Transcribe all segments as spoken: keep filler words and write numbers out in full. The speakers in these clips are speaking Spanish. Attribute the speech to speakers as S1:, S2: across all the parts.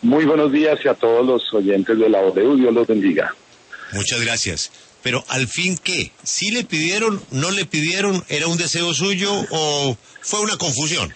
S1: Muy buenos días y a todos los oyentes de la O D U, Dios los bendiga.
S2: Muchas gracias. Pero al fin, ¿qué? ¿Sí le pidieron, no le pidieron, era un deseo suyo o fue una confusión?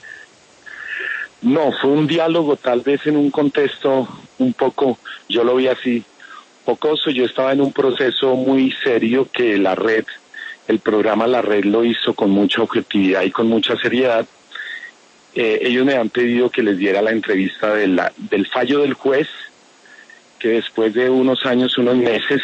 S1: No, fue un diálogo tal vez en un contexto un poco, yo lo vi así, jocoso. Yo estaba en un proceso muy serio que la red, el programa La Red lo hizo con mucha objetividad y con mucha seriedad. Eh, ellos me han pedido que les diera la entrevista de la, del fallo del juez, que después de unos años, unos meses,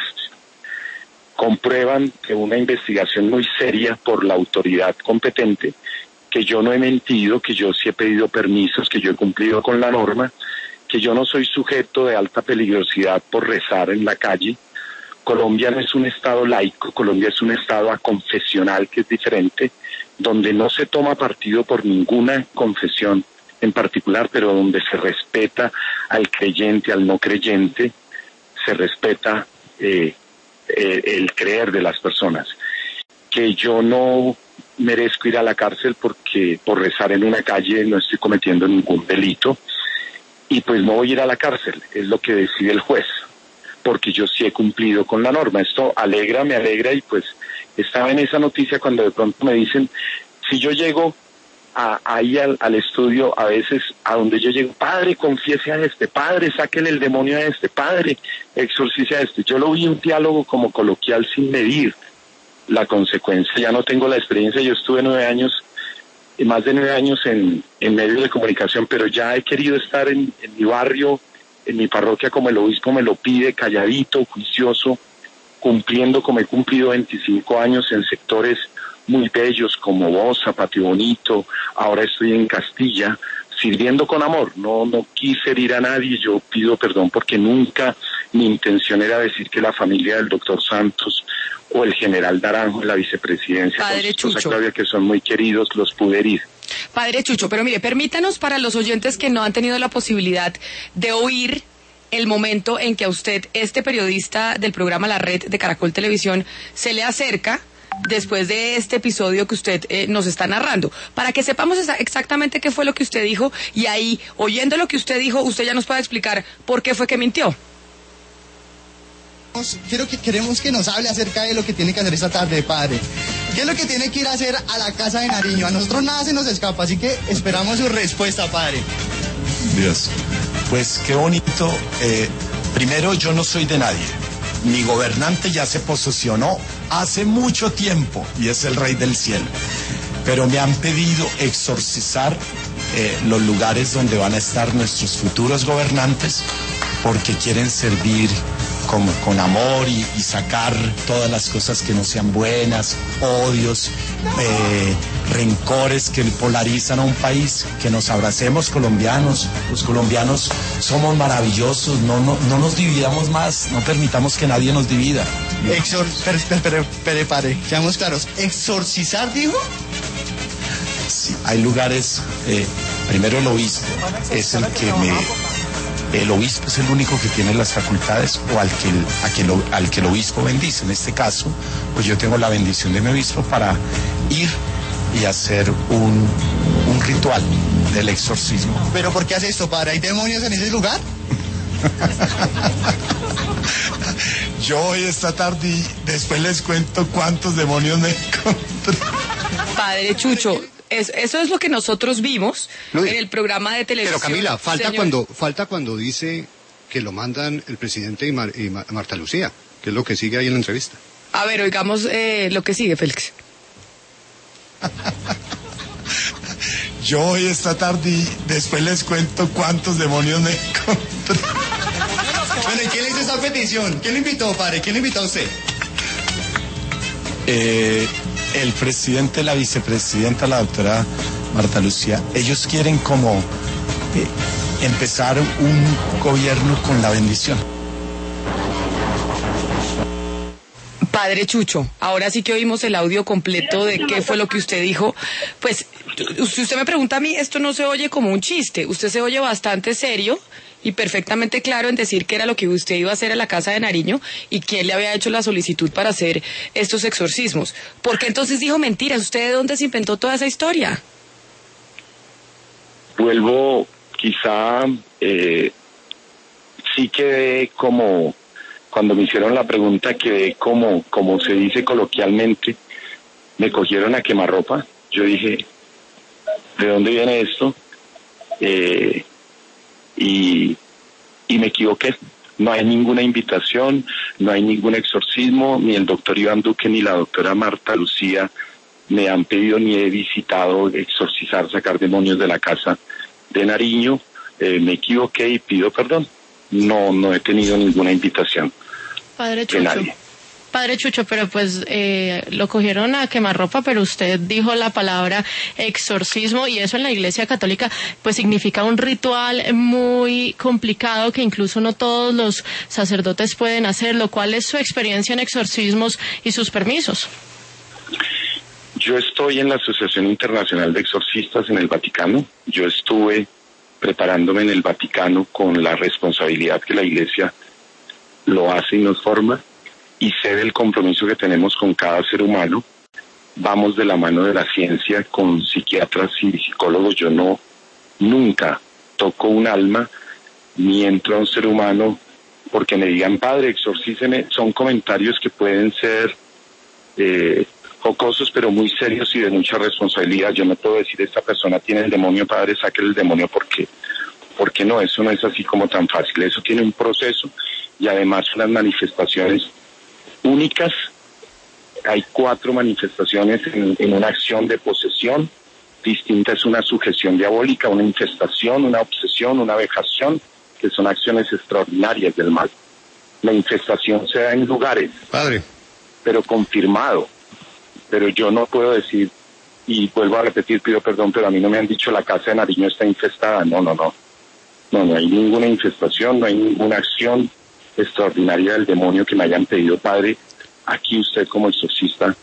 S1: comprueban que una investigación muy seria por la autoridad competente, que yo no he mentido, que yo sí he pedido permisos, que yo he cumplido con la norma, que yo no soy sujeto de alta peligrosidad por rezar en la calle. Colombia no es un estado laico, Colombia es un estado aconfesional, que es diferente, donde no se toma partido por ninguna confesión en particular, pero donde se respeta al creyente, al no creyente, se respeta eh, eh, el creer de las personas. Que yo no merezco ir a la cárcel porque por rezar en una calle no estoy cometiendo ningún delito, y pues no voy a ir a la cárcel, es lo que decide el juez, porque yo sí he cumplido con la norma. Esto alegra, me alegra, y pues estaba en esa noticia cuando de pronto me dicen, si yo llego a, ahí al, al estudio, a veces a donde yo llego, padre, confiese a este, padre, sáquele el demonio a este, padre, exorcice a este. Yo lo vi un diálogo como coloquial sin medir la consecuencia. Ya no tengo la experiencia, yo estuve nueve años, más de nueve años en, en medios de comunicación, pero ya he querido estar en, en mi barrio, en mi parroquia, como el obispo me lo pide, calladito, juicioso, cumpliendo como he cumplido veinticinco años en sectores muy bellos como Bosa, Patio Bonito. Ahora estoy en Castilla, sirviendo con amor. No, no quise herir a nadie, yo pido perdón porque nunca mi intención era decir que la familia del doctor Santos o el general Naranjo en la vicepresidencia,
S3: Padre
S1: con
S3: Chucho,
S1: Claudia, que son muy queridos, los pude herir.
S3: Padre Chucho, pero mire, permítanos, para los oyentes que no han tenido la posibilidad de oír el momento en que a usted, este periodista del programa La Red de Caracol Televisión, se le acerca después de este episodio que usted eh, nos está narrando, para que sepamos esa, exactamente qué fue lo que usted dijo, y ahí, oyendo lo que usted dijo, usted ya nos puede explicar por qué fue que mintió.
S4: Quiero que queremos que nos hable acerca de lo que tiene que hacer esta tarde, padre. ¿Qué es lo que tiene que ir a hacer a la casa de Nariño? A nosotros nada se nos escapa, así que esperamos su respuesta, padre.
S5: Dios, pues qué bonito. Eh, primero, yo no soy de nadie. Mi gobernante ya se posesionó hace mucho tiempo y es el Rey del Cielo. Pero me han pedido exorcizar eh, los lugares donde van a estar nuestros futuros gobernantes, porque quieren servir como con amor y, y sacar todas las cosas que no sean buenas, odios, eh, rencores que polarizan a un país. Que nos abracemos, colombianos. Los colombianos somos maravillosos, no, no, no nos dividamos más, no permitamos que nadie nos divida.
S4: Exor... Pere, pere, pere, pere, pare, seamos claros. ¿Exorcizar, dijo?
S5: Sí, hay lugares, eh, primero el obispo es el que me... El obispo es el único que tiene las facultades, o al que, el, a que lo, al que el obispo bendice. En este caso, pues yo tengo la bendición de mi obispo para ir y hacer un, un ritual del exorcismo.
S4: ¿Pero por qué hace esto, padre? ¿Hay demonios en ese lugar?
S5: Yo voy esta tarde y después les cuento cuántos demonios me encontré.
S3: Padre Chucho, es, eso es lo que nosotros vimos Luis, en el programa de televisión.
S6: Pero Camila, falta
S3: señor.
S6: cuando falta cuando dice que lo mandan el presidente y, Mar, y Mar, Marta Lucía, que es lo que sigue ahí en la entrevista.
S3: A ver, oigamos eh, lo que sigue, Félix.
S5: Yo voy esta tarde y después les cuento cuántos demonios me encontré.
S4: Bueno, ¿y quién le hizo esa petición? ¿Quién lo invitó, padre? ¿Quién lo invitó a usted?
S5: Eh, el presidente, la vicepresidenta, la doctora Marta Lucía. Ellos quieren como eh, empezar un gobierno con la bendición.
S3: Padre Chucho, ahora sí que oímos el audio completo de qué fue lo que usted dijo. Pues, si usted me pregunta a mí, esto no se oye como un chiste. Usted se oye bastante serio y perfectamente claro en decir qué era lo que usted iba a hacer a la casa de Nariño y quién le había hecho la solicitud para hacer estos exorcismos. ¿Por qué entonces dijo mentiras? ¿Usted de dónde se inventó toda esa historia?
S1: Vuelvo quizá eh, sí quedé como, cuando me hicieron la pregunta, quedé como, como se dice coloquialmente, me cogieron a quemarropa. Yo dije, ¿de dónde viene esto? Eh, y, y me equivoqué. No hay ninguna invitación, no hay ningún exorcismo, ni el doctor Iván Duque ni la doctora Marta Lucía me han pedido ni he visitado exorcizar, sacar demonios de la casa de Nariño. Eh, me equivoqué y pido perdón. No, no he tenido ninguna invitación
S7: Padre Chucho.
S1: de nadie.
S7: Padre Chucho, pero pues eh, lo cogieron a quemarropa, pero usted dijo la palabra exorcismo y eso en la Iglesia Católica pues significa un ritual muy complicado que incluso no todos los sacerdotes pueden hacerlo. ¿Cuál es su experiencia en exorcismos y sus permisos?
S1: Yo estoy en la Asociación Internacional de Exorcistas en el Vaticano. Yo estuve preparándome en el Vaticano con la responsabilidad que la Iglesia lo hace y nos forma, y sé del compromiso que tenemos con cada ser humano. Vamos de la mano de la ciencia con psiquiatras y psicólogos. Yo no, nunca toco un alma ni entro a un ser humano porque me digan, padre, exorcíceme. Son comentarios que pueden ser eh, jocosos, pero muy serios y de mucha responsabilidad. Yo no puedo decir, esta persona tiene el demonio, padre, saque el demonio, porque, porque no, eso no es así como tan fácil. Eso tiene un proceso y además unas manifestaciones únicas. Hay cuatro manifestaciones en, en una acción de posesión distinta. Es una sujeción diabólica, una infestación, una obsesión, una vejación, que son acciones extraordinarias del mal. La infestación se da en lugares,
S6: Padre,
S1: pero confirmado. Pero yo no puedo decir, y vuelvo a repetir, pido perdón, pero a mí no me han dicho la casa de Nariño está infestada. No, no, no. No, no hay ninguna infestación, no hay ninguna acción extraordinaria del demonio que me hayan pedido, padre. Aquí usted como exorcista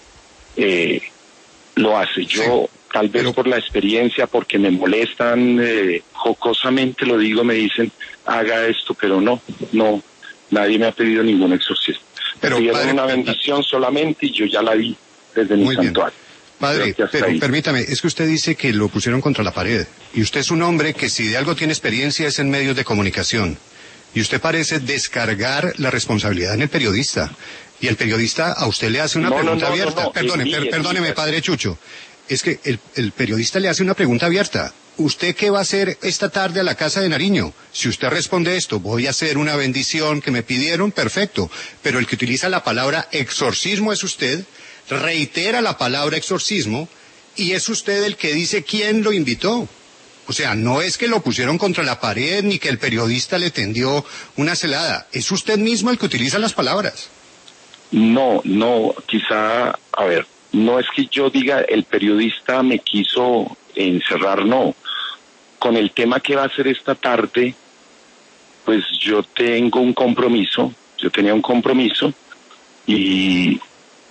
S1: eh, lo hace. Yo, sí, tal vez pero... por la experiencia, porque me molestan, eh, jocosamente lo digo, me dicen, haga esto, pero no, no, nadie me ha pedido ningún exorcismo. Pero, me pidieron padre, una bendición solamente y yo ya la di desde mi santuario.
S6: Padre, pero ahí. Permítame, es que usted dice que lo pusieron contra la pared, y usted es un hombre que si de algo tiene experiencia es en medios de comunicación, y usted parece descargar la responsabilidad en el periodista, y el periodista a usted le hace una no, pregunta no, no, abierta. No, no, Perdone, mí, per, perdóneme, padre Chucho, es que el, el periodista le hace una pregunta abierta. ¿Usted qué va a hacer esta tarde a la casa de Nariño? Si usted responde esto, voy a hacer una bendición que me pidieron, perfecto, pero el que utiliza la palabra exorcismo es usted, reitera la palabra exorcismo, y es usted el que dice quién lo invitó. O sea, no es que lo pusieron contra la pared ni que el periodista le tendió una celada. Es usted mismo el que utiliza las palabras.
S1: No, no, quizá, a ver, no es que yo diga el periodista me quiso encerrar, no. Con el tema que va a ser esta tarde, pues yo tengo un compromiso, yo tenía un compromiso y...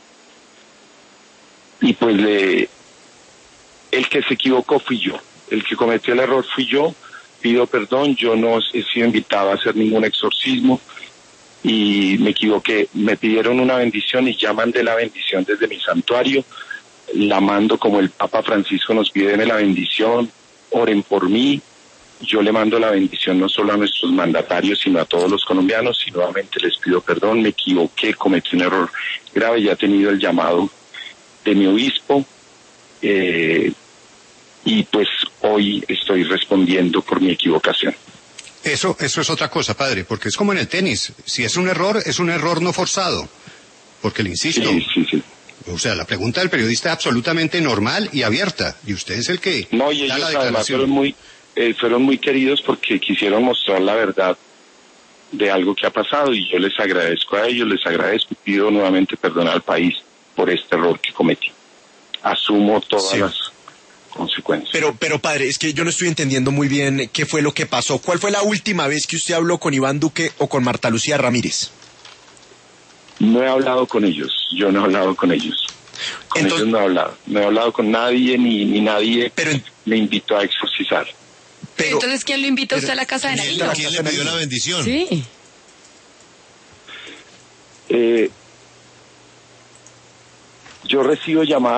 S1: Y pues le, el que se equivocó fui yo, el que cometió el error fui yo, pido perdón, yo no he sido invitado a hacer ningún exorcismo y me equivoqué, me pidieron una bendición y ya mandé la bendición desde mi santuario, la mando como el Papa Francisco nos pide, la bendición, oren por mí, yo le mando la bendición no solo a nuestros mandatarios sino a todos los colombianos y nuevamente les pido perdón, me equivoqué, cometí un error grave, ya he tenido el llamado de mi obispo eh, y pues hoy estoy respondiendo por mi equivocación.
S6: Eso, eso es otra cosa, padre, porque es como en el tenis, si es un error, es un error no forzado, porque le insisto,
S1: sí, sí, sí.
S6: O sea, la pregunta del periodista es absolutamente normal y abierta, y usted es el que
S1: no, y
S6: da
S1: ellos
S6: la declaración.
S1: Además fueron muy, eh, fueron muy queridos porque quisieron mostrar la verdad de algo que ha pasado y yo les agradezco a ellos, les agradezco y pido nuevamente perdón al país por este error que cometí. Asumo todas sí. las consecuencias.
S8: Pero, pero padre, es que yo no estoy entendiendo muy bien qué fue lo que pasó. ¿Cuál fue la última vez que usted habló con Iván Duque o con Marta Lucía Ramírez?
S1: No he hablado con ellos, yo no he hablado con ellos. Con Entonces, ellos no he hablado. No he hablado con nadie, ni, ni nadie pero, me invitó a exorcizar.
S3: Pero, Entonces, ¿quién lo invitó a usted a la casa de Nariño?
S2: ¿Quién le pidió la bendición?
S3: Sí.
S1: Eh... Yo recibo llamadas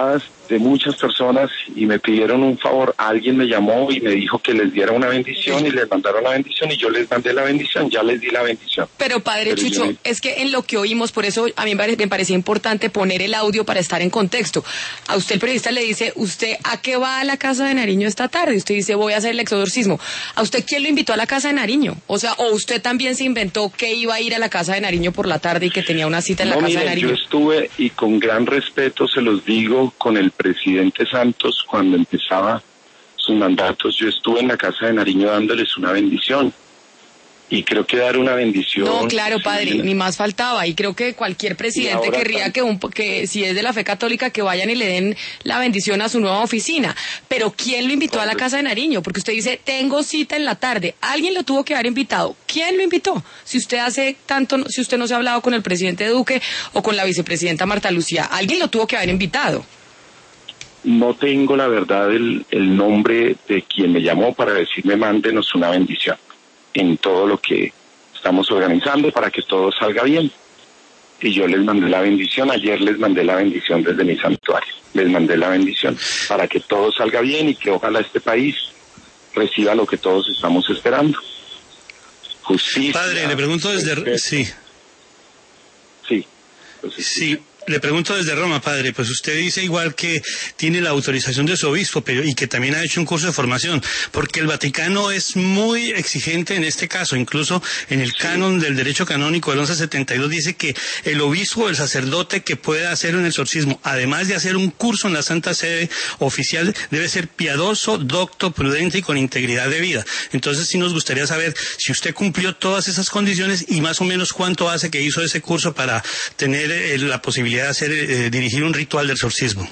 S1: de muchas personas y me pidieron un favor. Alguien me llamó y me dijo que les diera una bendición y les mandaron la bendición y yo les mandé la bendición, ya les di la bendición.
S3: Pero padre
S1: Pero
S3: Chucho,
S1: yo...
S3: es que en lo que oímos, por eso a mí me parecía importante poner el audio para estar en contexto. A usted el periodista le dice, ¿usted a qué va a la casa de Nariño esta tarde? Usted dice, voy a hacer el exorcismo. ¿A usted quién lo invitó a la casa de Nariño? O sea, ¿o usted también se inventó que iba a ir a la casa de Nariño por la tarde y que tenía una cita en
S1: no,
S3: la casa
S1: miren,
S3: de Nariño?
S1: Yo estuve, y con gran respeto se los digo, con el presidente Santos cuando empezaba sus mandatos, yo estuve en la casa de Nariño dándoles una bendición. Y creo que dar una bendición...
S3: No, claro, padre,
S1: sí,
S3: ni más faltaba. Y creo que cualquier presidente querría que, un, que, si es de la fe católica, que vayan y le den la bendición a su nueva oficina. Pero ¿quién lo invitó a la casa de Nariño? Porque usted dice, tengo cita en la tarde. Alguien lo tuvo que haber invitado. ¿Quién lo invitó? Si usted hace tanto, si usted no se ha hablado con el presidente Duque o con la vicepresidenta Marta Lucía, alguien lo tuvo que haber invitado.
S1: No tengo la verdad el, el nombre de quien me llamó para decirme mándenos una bendición en todo lo que estamos organizando para que todo salga bien. Y yo les mandé la bendición, ayer les mandé la bendición desde mi santuario, les mandé la bendición para que todo salga bien y que ojalá este país reciba lo que todos estamos esperando. Justicia.
S9: Padre, le pregunto desde...
S1: respeto.
S9: Sí.
S1: Sí. Entonces,
S9: sí. Le pregunto desde Roma, padre, pues usted dice igual que tiene la autorización de su obispo, pero y que también ha hecho un curso de formación, porque el Vaticano es muy exigente en este caso, incluso en el sí. canon del derecho canónico del once setenta y dos dice que el obispo o el sacerdote que pueda hacer un exorcismo, además de hacer un curso en la Santa Sede oficial, debe ser piadoso, docto, prudente y con integridad de vida. Entonces sí nos gustaría saber si usted cumplió todas esas condiciones y más o menos cuánto hace que hizo ese curso para tener eh, la posibilidad de hacer, eh, dirigir un ritual del exorcismo.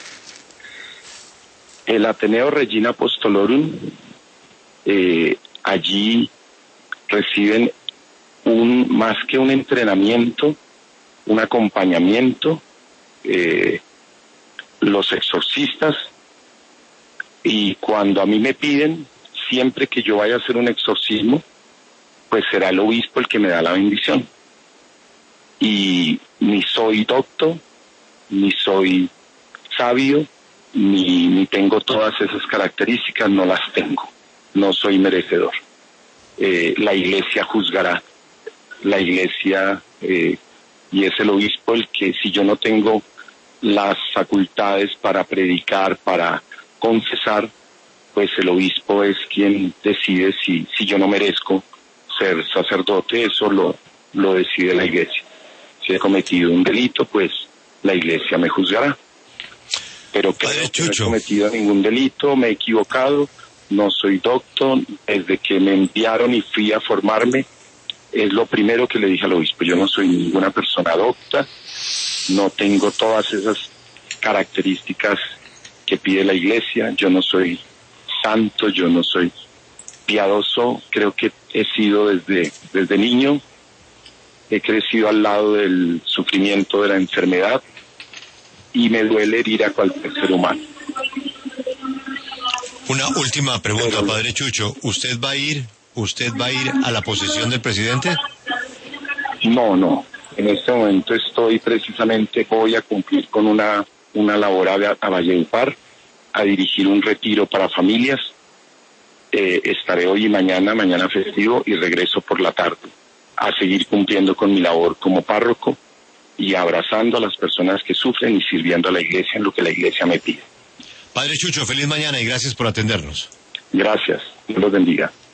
S1: El Ateneo Regina Apostolorum, eh, allí reciben un más que un entrenamiento, un acompañamiento, eh, los exorcistas, y cuando a mí me piden, siempre que yo vaya a hacer un exorcismo, pues será el obispo el que me da la bendición. Y ni soy docto, ni soy sabio, ni, ni tengo todas esas características, no las tengo, no soy merecedor. Eh, la iglesia juzgará, la iglesia, eh, y es el obispo el que, si yo no tengo las facultades para predicar, para confesar, pues el obispo es quien decide si, si yo no merezco ser sacerdote, eso lo, lo decide la iglesia. Si he cometido un delito, pues la iglesia me juzgará. Pero creo que no he cometido ningún delito, me he equivocado, no soy doctor, desde que me enviaron y fui a formarme, es lo primero que le dije al obispo, yo no soy ninguna persona docta, no tengo todas esas características que pide la iglesia, yo no soy santo, yo no soy piadoso, creo que he sido desde, desde niño, he crecido al lado del sufrimiento de la enfermedad y me duele herir a cualquier ser humano.
S2: Una última pregunta, Pero, padre Chucho. ¿Usted va a ir, usted va a ir a la posesión del presidente?
S1: No, no. En este momento estoy precisamente, voy a cumplir con una, una labor a, a Valledupar, a dirigir un retiro para familias. Eh, estaré hoy y mañana, mañana festivo, y regreso por la tarde a seguir cumpliendo con mi labor como párroco y abrazando a las personas que sufren y sirviendo a la iglesia en lo que la iglesia me pide.
S2: Padre Chucho, feliz mañana y gracias por atendernos.
S1: Gracias, Dios los bendiga.